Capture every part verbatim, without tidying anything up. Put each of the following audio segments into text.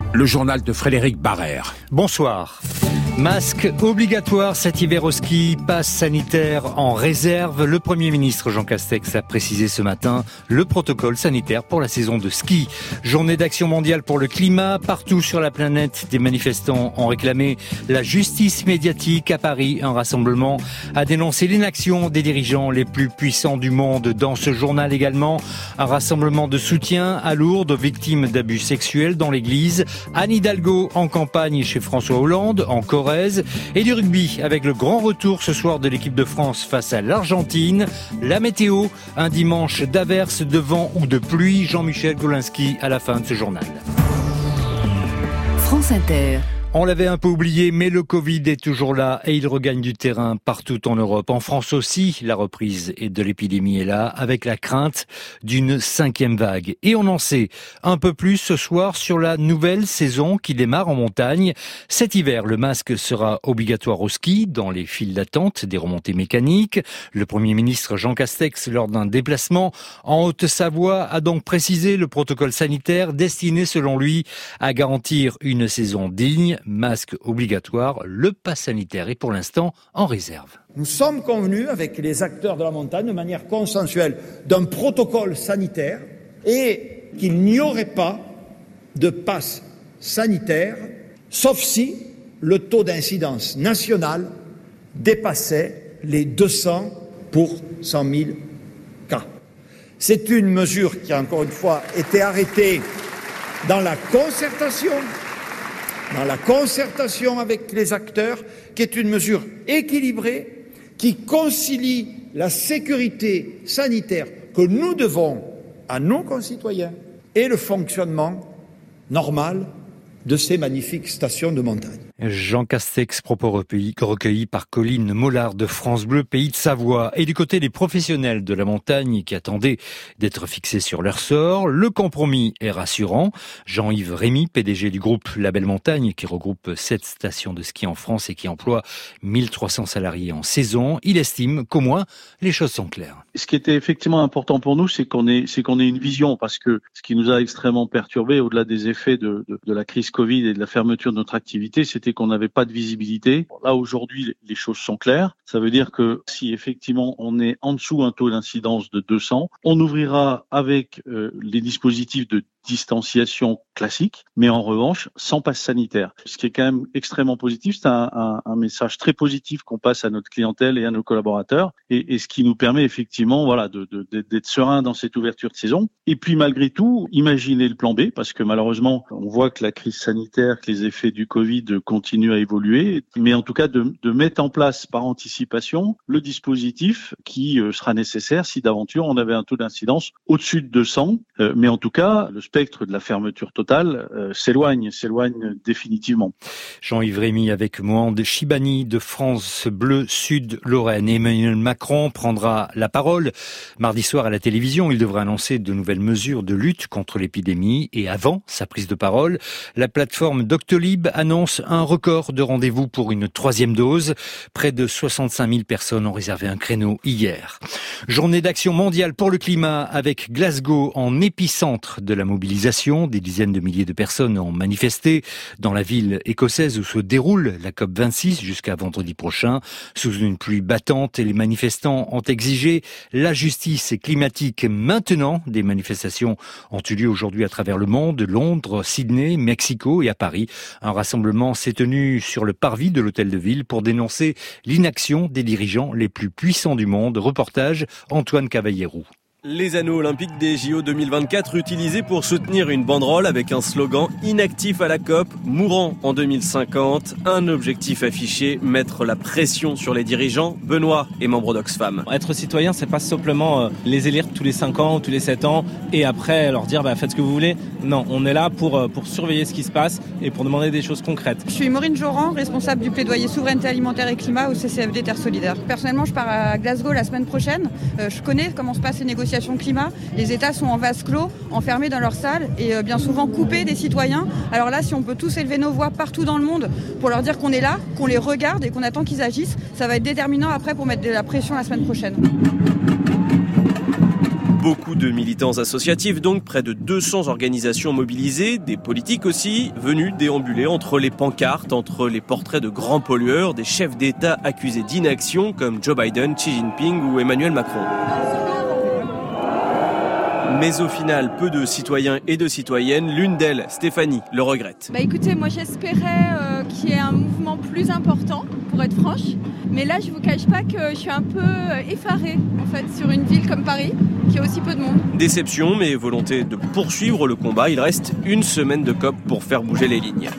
Le journal de Frédéric Barrère. Bonsoir. Masque obligatoire cet hiver au ski, passe sanitaire en réserve. Le Premier ministre Jean Castex a précisé ce matin le protocole sanitaire pour la saison de ski. Journée d'action mondiale pour le climat. Partout sur la planète, des manifestants ont réclamé la justice médiatique. À Paris, un rassemblement a dénoncé l'inaction des dirigeants les plus puissants du monde. Dans ce journal également, un rassemblement de soutien à Lourdes aux victimes d'abus sexuels dans l'église. Anne Hidalgo en campagne chez François Hollande, en Corrèze, et du rugby avec le grand retour ce soir de l'équipe de France face à l'Argentine. La météo, un dimanche d'averses, de vent ou de pluie. Jean-Michel Golinski à la fin de ce journal. France Inter. On l'avait un peu oublié, mais le Covid est toujours là et il regagne du terrain partout en Europe. En France aussi, la reprise de l'épidémie est là, avec la crainte d'une cinquième vague. Et on en sait un peu plus ce soir sur la nouvelle saison qui démarre en montagne. Cet hiver, le masque sera obligatoire au ski, dans les files d'attente des remontées mécaniques. Le Premier ministre Jean Castex, lors d'un déplacement en Haute-Savoie, a donc précisé le protocole sanitaire destiné, selon lui, à garantir une saison digne. Masque obligatoire, le pass sanitaire est pour l'instant en réserve. Nous sommes convenus avec les acteurs de la montagne de manière consensuelle d'un protocole sanitaire et qu'il n'y aurait pas de pass sanitaire, sauf si le taux d'incidence national dépassait les deux cents pour cent mille cas. C'est une mesure qui a encore une fois été arrêtée dans la concertation dans la concertation avec les acteurs, qui est une mesure équilibrée, qui concilie la sécurité sanitaire que nous devons à nos concitoyens et le fonctionnement normal de ces magnifiques stations de montagne. Jean Castex, propos recueillis, recueillis par Colline Mollard de France Bleu, Pays de Savoie. Et du côté des professionnels de la montagne qui attendaient d'être fixés sur leur sort, le compromis est rassurant. Jean-Yves Rémy, P D G du groupe La Belle Montagne, qui regroupe sept stations de ski en France et qui emploie mille trois cents salariés en saison, il estime qu'au moins les choses sont claires. Ce qui était effectivement important pour nous, c'est qu'on ait, c'est qu'on ait une vision, parce que ce qui nous a extrêmement perturbé, au-delà des effets de, de, de la crise Covid et de la fermeture de notre activité, c'était qu'on n'avait pas de visibilité. Là, aujourd'hui, les choses sont claires. Ça veut dire que si effectivement on est en dessous un taux d'incidence de deux cents, on ouvrira avec euh, les dispositifs de distanciation classique, mais en revanche sans passe sanitaire. Ce qui est quand même extrêmement positif, c'est un, un, un message très positif qu'on passe à notre clientèle et à nos collaborateurs, et, et ce qui nous permet effectivement, voilà, de, de, de, d'être serein dans cette ouverture de saison. Et puis malgré tout, imaginez le plan B, parce que malheureusement, on voit que la crise sanitaire, que les effets du Covid continuent à évoluer, mais en tout cas de, de mettre en place par anticipation le dispositif qui euh, sera nécessaire si d'aventure on avait un taux d'incidence au-dessus de deux cents, euh, mais en tout cas le spectre de la fermeture totale euh, s'éloigne, s'éloigne définitivement. Jean-Yves Rémy avec Mohand Chibani de France Bleu Sud Lorraine. Emmanuel Macron prendra la parole mardi soir à la télévision. Il devrait annoncer de nouvelles mesures de lutte contre l'épidémie. Et avant sa prise de parole, la plateforme Doctolib annonce un record de rendez-vous pour une troisième dose. Près de soixante-cinq mille personnes ont réservé un créneau hier. Journée d'action mondiale pour le climat avec Glasgow en épicentre de la mobilisation. Des dizaines de milliers de personnes ont manifesté dans la ville écossaise où se déroule la COP vingt-six jusqu'à vendredi prochain. Sous une pluie battante, et les manifestants ont exigé la justice climatique. Maintenant, des manifestations ont eu lieu aujourd'hui à travers le monde, Londres, Sydney, Mexico et à Paris. Un rassemblement s'est tenu sur le parvis de l'hôtel de ville pour dénoncer l'inaction des dirigeants les plus puissants du monde. Reportage Antoine Cavallero. Les anneaux olympiques des J O deux mille vingt-quatre utilisés pour soutenir une banderole avec un slogan « Inactif à la COP, mourant en deux mille cinquante ». Un objectif affiché, mettre la pression sur les dirigeants. Benoît est membre d'Oxfam. Être citoyen, c'est pas simplement euh, les élire tous les cinq ans ou tous les sept ans et après leur dire bah, « faites ce que vous voulez ». Non, on est là pour, euh, pour surveiller ce qui se passe et pour demander des choses concrètes. Je suis Maureen Joran, responsable du plaidoyer souveraineté alimentaire et climat au C C F D Terre Solidaire. Personnellement, je pars à Glasgow la semaine prochaine. Euh, je connais comment se passent les négociations climat. Les États sont en vase clos, enfermés dans leurs salles et euh, bien souvent coupés des citoyens. Alors là, si on peut tous élever nos voix partout dans le monde pour leur dire qu'on est là, qu'on les regarde et qu'on attend qu'ils agissent, ça va être déterminant après pour mettre de la pression la semaine prochaine. Beaucoup de militants associatifs, donc près de deux cents organisations mobilisées, des politiques aussi, venus déambuler entre les pancartes, entre les portraits de grands pollueurs, des chefs d'État accusés d'inaction comme Joe Biden, Xi Jinping ou Emmanuel Macron. Mais au final, peu de citoyens et de citoyennes, l'une d'elles, Stéphanie, le regrette. Bah écoutez, moi j'espérais euh, qu'il y ait un mouvement plus important, pour être franche. Mais là, je vous cache pas que je suis un peu effarée, en fait, sur une ville comme Paris, qui a aussi peu de monde. Déception, mais volonté de poursuivre le combat. Il reste une semaine de C O P pour faire bouger les lignes.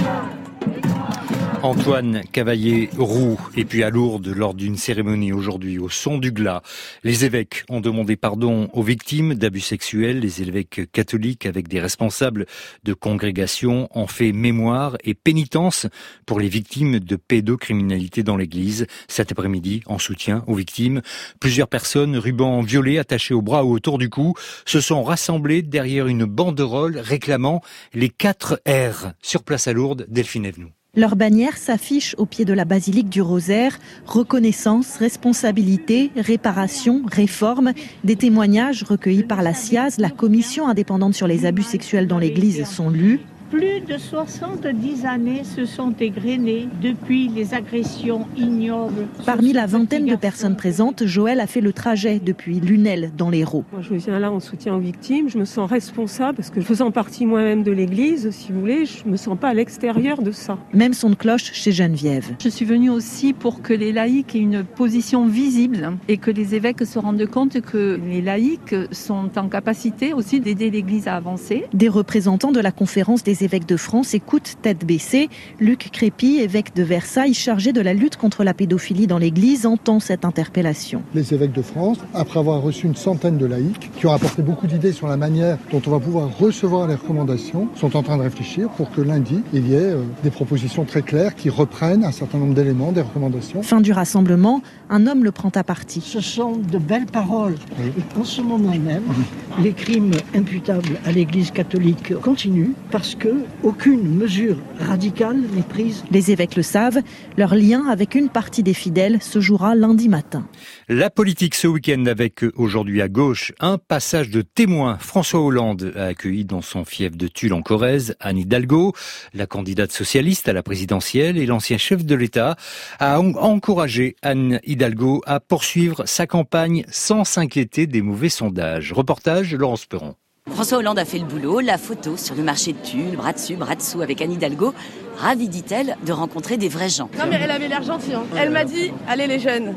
Antoine Cavaillé-Roux, et puis à Lourdes, lors d'une cérémonie aujourd'hui au son du glas, les évêques ont demandé pardon aux victimes d'abus sexuels. Les évêques catholiques, avec des responsables de congrégations, ont fait mémoire et pénitence pour les victimes de pédocriminalité dans l'église. Cet après-midi, en soutien aux victimes, plusieurs personnes, rubans violets attachés aux bras ou autour du cou, se sont rassemblées derrière une banderole réclamant les quatre R. Sur place à Lourdes, Delphine Evenou. Leur bannière s'affiche au pied de la basilique du Rosaire. Reconnaissance, responsabilité, réparation, réforme. Des témoignages recueillis par la C I A S, la commission indépendante sur les abus sexuels dans l'Église, sont lus. Plus de soixante-dix années se sont égrenées depuis les agressions ignobles. Parmi la vingtaine de personnes présentes, Joël a fait le trajet depuis Lunel dans l'Hérault. Moi, je viens là en soutien aux victimes. Je me sens responsable parce que faisant partie moi-même de l'Église, si vous voulez, je me sens pas à l'extérieur de ça. Même son de cloche chez Geneviève. Je suis venue aussi pour que les laïcs aient une position visible et que les évêques se rendent compte que les laïcs sont en capacité aussi d'aider l'Église à avancer. Des représentants de la conférence des évêques de France écoutent tête baissée. Luc Crépy, évêque de Versailles, chargé de la lutte contre la pédophilie dans l'Église, entend cette interpellation. Les évêques de France, après avoir reçu une centaine de laïcs, qui ont apporté beaucoup d'idées sur la manière dont on va pouvoir recevoir les recommandations, sont en train de réfléchir pour que lundi, il y ait euh, des propositions très claires qui reprennent un certain nombre d'éléments, des recommandations. Fin du rassemblement, un homme le prend à partie. Ce sont de belles paroles. Oui. Et en ce moment même, les crimes imputables à l'Église catholique continuent parce que aucune mesure radicale n'est prise. Les évêques le savent, leur lien avec une partie des fidèles se jouera lundi matin. La politique ce week-end avec aujourd'hui à gauche un passage de témoin. François Hollande a accueilli dans son fief de Tulle en Corrèze Anne Hidalgo, la candidate socialiste à la présidentielle, et l'ancien chef de l'État a encouragé Anne Hidalgo à poursuivre sa campagne sans s'inquiéter des mauvais sondages. Reportage Laurence Perron. François Hollande a fait le boulot, la photo sur le marché de Tulle, bras dessus, bras dessous avec Anne Hidalgo. Ravie, dit-elle, de rencontrer des vrais gens. Non mais elle avait l'air gentille. Hein. Elle m'a dit, allez les jeunes.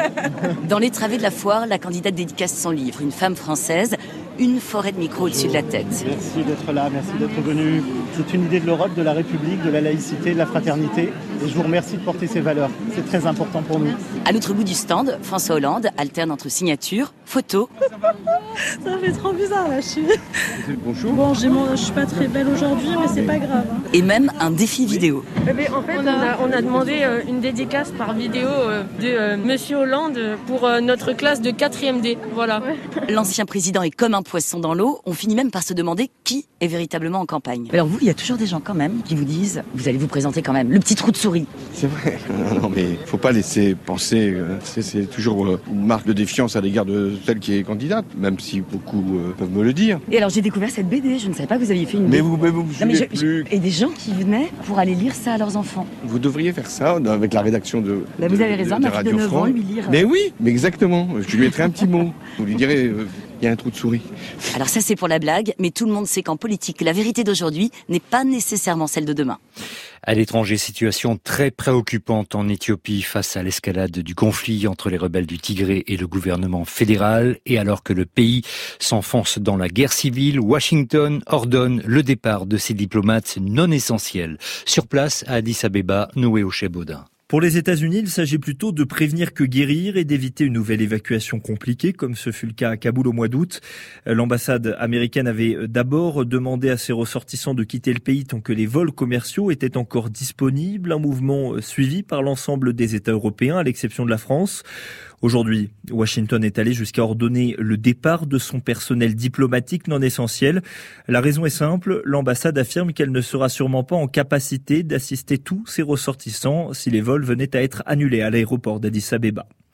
Dans les travées de la foire, la candidate dédicace son livre, une femme française, une forêt de micros au-dessus de la tête. Merci d'être là, merci d'être venu. C'est une idée de l'Europe, de la République, de la laïcité, de la fraternité. Et je vous remercie de porter ces valeurs. C'est très important pour nous. À l'autre bout du stand, François Hollande alterne entre signature, photo. Ça fait trop bizarre là, je suis. Bonjour. Bon, j'ai mon... je suis pas très belle aujourd'hui, mais c'est pas grave. Hein. Et même un défi vidéo. Eh bien, en fait, on a, on a demandé euh, une dédicace par vidéo euh, de euh, Monsieur Hollande pour euh, notre classe de quatrième D. Voilà. Ouais. L'ancien président est comme un poisson dans l'eau. On finit même par se demander qui est véritablement en campagne. Alors vous, il y a toujours des gens quand même qui vous disent, vous allez vous présenter quand même, le petit trou de souris. C'est vrai. Non, non, mais faut pas laisser penser. Euh, c'est, c'est toujours euh, une marque de défiance à l'égard de celle qui est candidate, même si beaucoup euh, peuvent me le dire. Et alors j'ai découvert cette B D. Je ne savais pas que vous aviez fait une B D. Mais vous, mais vous, vous non, mais je, plus. Et des gens qui venaient pour aller lire ça à leurs enfants. Vous devriez faire ça avec la rédaction de. Bah, vous avez raison, ma fille de neuf ans, lui lire. Mais oui, mais exactement. Je lui mettrai un petit mot. Vous lui direz. Euh, Il y a un trou de souris. Alors ça c'est pour la blague, mais tout le monde sait qu'en politique, la vérité d'aujourd'hui n'est pas nécessairement celle de demain. À l'étranger, situation très préoccupante en Éthiopie face à l'escalade du conflit entre les rebelles du Tigré et le gouvernement fédéral. Et alors que le pays s'enfonce dans la guerre civile, Washington ordonne le départ de ses diplomates non essentiels. Sur place, à Addis Abeba, Noé Ochet-Baudin. Pour les États-Unis, il s'agit plutôt de prévenir que guérir et d'éviter une nouvelle évacuation compliquée, comme ce fut le cas à Kaboul au mois d'août. L'ambassade américaine avait d'abord demandé à ses ressortissants de quitter le pays tant que les vols commerciaux étaient encore disponibles, un mouvement suivi par l'ensemble des États européens, à l'exception de la France. Aujourd'hui, Washington est allé jusqu'à ordonner le départ de son personnel diplomatique non essentiel. La raison est simple, l'ambassade affirme qu'elle ne sera sûrement pas en capacité d'assister tous ses ressortissants si les vols venaient à être annulés à l'aéroport d'Addis Abeba.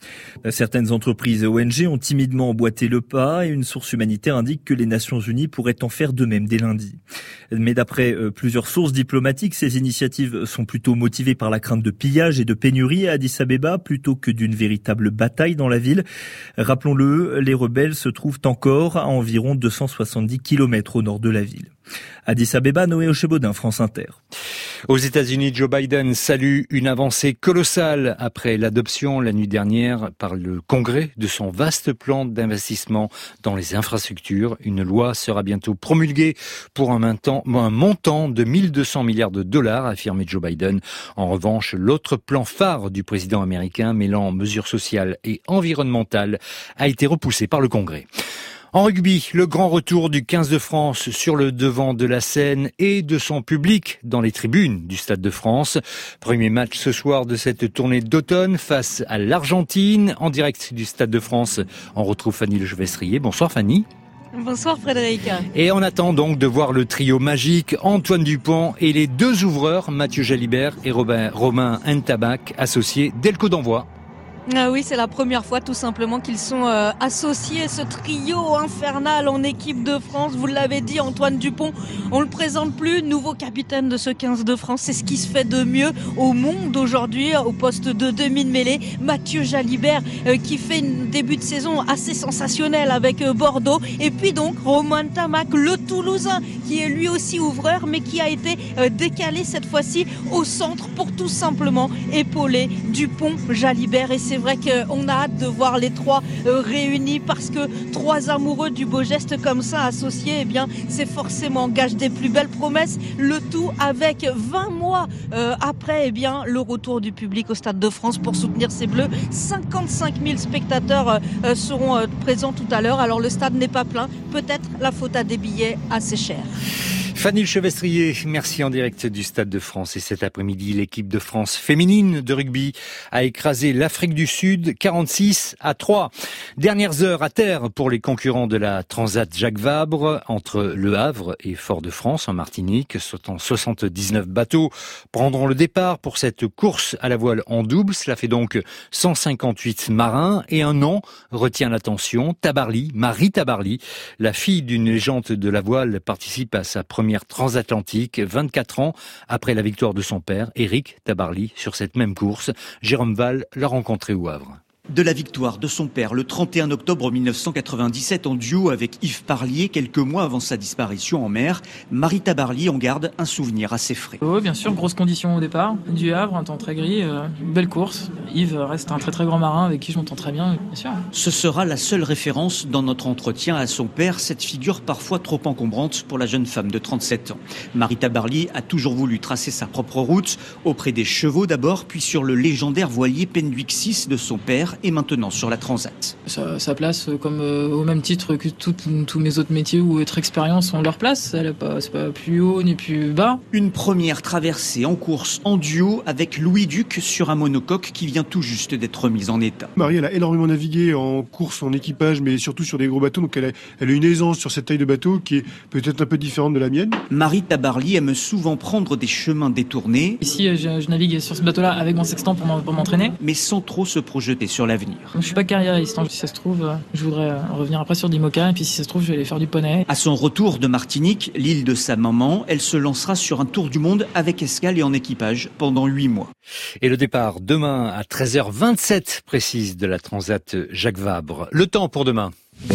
Certaines entreprises et O N G ont timidement emboîté le pas et une source humanitaire indique que les Nations Unies pourraient en faire de même dès lundi. Mais d'après plusieurs sources diplomatiques, ces initiatives sont plutôt motivées par la crainte de pillage et de pénurie à Addis Abeba plutôt que d'une véritable bataille dans la ville. Rappelons-le, les rebelles se trouvent encore à environ deux cent soixante-dix kilomètres au nord de la ville. Addis Abeba, Noé Ochebodin, France Inter. Aux États-Unis, Joe Biden salue une avancée colossale après l'adoption la nuit dernière par le Congrès de son vaste plan d'investissement dans les infrastructures. Une loi sera bientôt promulguée pour un montant, un montant de mille deux cents milliards de dollars, a affirmé Joe Biden. En revanche, l'autre plan phare du président américain, mêlant mesures sociales et environnementales, a été repoussé par le Congrès. En rugby, le grand retour du quinze de France sur le devant de la scène et de son public dans les tribunes du Stade de France. Premier match ce soir de cette tournée d'automne face à l'Argentine. En direct du Stade de France, on retrouve Fanny Lechevestrier. Bonsoir Fanny. Bonsoir Frédéric. Et on attend donc de voir le trio magique Antoine Dupont et les deux ouvreurs Mathieu Jalibert et Robin, Romain Ntabak associés dès le coup d'envoi. Ah oui, c'est la première fois tout simplement qu'ils sont euh, associés, ce trio infernal en équipe de France. Vous l'avez dit, Antoine Dupont, on le présente plus, nouveau capitaine de ce quinze de France. C'est ce qui se fait de mieux au monde aujourd'hui, au poste de demi-mêlée. Mathieu Jalibert euh, qui fait un début de saison assez sensationnel avec euh, Bordeaux. Et puis donc Romain Ntabak, le Toulousain, qui est lui aussi ouvreur, mais qui a été euh, décalé cette fois-ci au centre pour tout simplement épauler Dupont, Jalibert. Et c'est C'est vrai qu'on a hâte de voir les trois euh, réunis parce que trois amoureux du beau geste comme ça associés, eh bien, c'est forcément gage des plus belles promesses. Le tout avec vingt mois euh, après, eh bien, le retour du public au Stade de France pour soutenir ces Bleus. cinquante-cinq mille spectateurs euh, seront euh, présents tout à l'heure. Alors le stade n'est pas plein. Peut-être la faute à des billets assez chers. Fanny Lechevestrier, merci en direct du Stade de France. Et cet après-midi, l'équipe de France féminine de rugby a écrasé l'Afrique du Sud quarante-six à trois. Dernières heures à terre pour les concurrents de la Transat Jacques Vabre entre Le Havre et Fort-de-France en Martinique. soixante-dix-neuf bateaux prendront le départ pour cette course à la voile en double. Cela fait donc cent cinquante-huit marins et un nom retient l'attention. Tabarly, Marie Tabarly, la fille d'une légende de la voile, participe à sa première transatlantique, vingt-quatre ans après la victoire de son père, Éric Tabarly, sur cette même course. Jérôme Val l'a rencontré au Havre. De la victoire de son père le trente et un octobre mille neuf cent quatre-vingt-dix-sept en duo avec Yves Parlier, quelques mois avant sa disparition en mer, Marie Tabarly en garde un souvenir assez frais. Oui, bien sûr, grosses conditions au départ, du Havre, un temps très gris, euh, une belle course. Yves reste un très très grand marin avec qui je m'entends très bien, bien sûr. Ce sera la seule référence dans notre entretien à son père, cette figure parfois trop encombrante pour la jeune femme de trente-sept ans. Marie Tabarly a toujours voulu tracer sa propre route, auprès des chevaux d'abord, puis sur le légendaire voilier Penduic six de son père, et maintenant sur la Transat. Sa, sa place, comme euh, au même titre que tous mes autres métiers ou autres expériences ont leur place. Elle est pas, c'est pas plus haut ni plus bas. Une première traversée en course en duo avec Louis Duc sur un monocoque qui vient tout juste d'être mise en état. Marie, elle a énormément navigué en course, en équipage, mais surtout sur des gros bateaux. Donc elle a, elle a une aisance sur cette taille de bateau qui est peut-être un peu différente de la mienne. Marie Tabarly aime souvent prendre des chemins détournés. Ici, je, je navigue sur ce bateau-là avec mon sextant pour, pour m'entraîner. Mais sans trop se projeter sur l'avenir. Je suis pas carriériste, hein. Si ça se trouve, je voudrais revenir après sur l'IMOCA et puis si ça se trouve, je vais aller faire du poney. À son retour de Martinique, l'île de sa maman, elle se lancera sur un tour du monde avec escale et en équipage pendant huit mois. Et le départ demain à treize heures vingt-sept précise de la Transat Jacques Vabre. Le temps pour demain.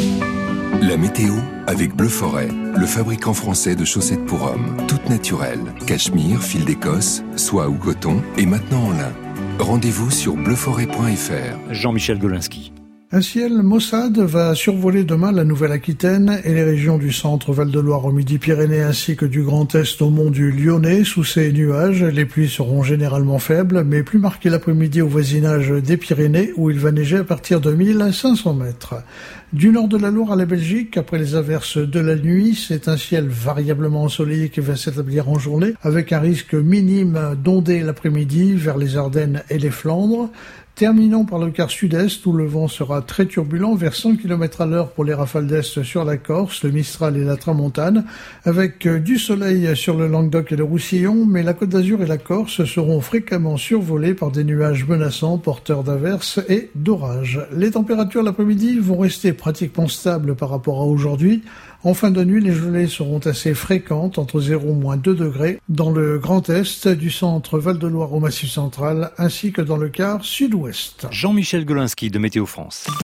La météo avec Bleu Forêt, le fabricant français de chaussettes pour hommes, toutes naturelles, cachemire, fil d'Écosse, soie ou coton et maintenant en lin. Rendez-vous sur bleu forêt point f r. Jean-Michel Golinski. Un ciel maussade va survoler demain la Nouvelle-Aquitaine et les régions du centre Val-de-Loire au Midi-Pyrénées ainsi que du Grand Est au mont du Lyonnais. Sous ces nuages, les pluies seront généralement faibles, mais plus marquées l'après-midi au voisinage des Pyrénées où il va neiger à partir de mille cinq cents mètres. Du nord de la Loire à la Belgique, après les averses de la nuit, c'est un ciel variablement ensoleillé qui va s'établir en journée, avec un risque minime d'ondées l'après-midi vers les Ardennes et les Flandres. Terminons par le quart sud-est où le vent sera très turbulent vers cent kilomètres à l'heure pour les rafales d'est sur la Corse, le Mistral et la Tramontane, avec du soleil sur le Languedoc et le Roussillon, mais la Côte d'Azur et la Corse seront fréquemment survolées par des nuages menaçants, porteurs d'averses et d'orages. Les températures l'après-midi vont rester pratiquement stables par rapport à aujourd'hui. En fin de nuit, les gelées seront assez fréquentes, entre zéro et moins deux degrés, dans le Grand Est, du centre Val-de-Loire au Massif central, ainsi que dans le quart sud-ouest. Jean-Michel Golinski de Météo France.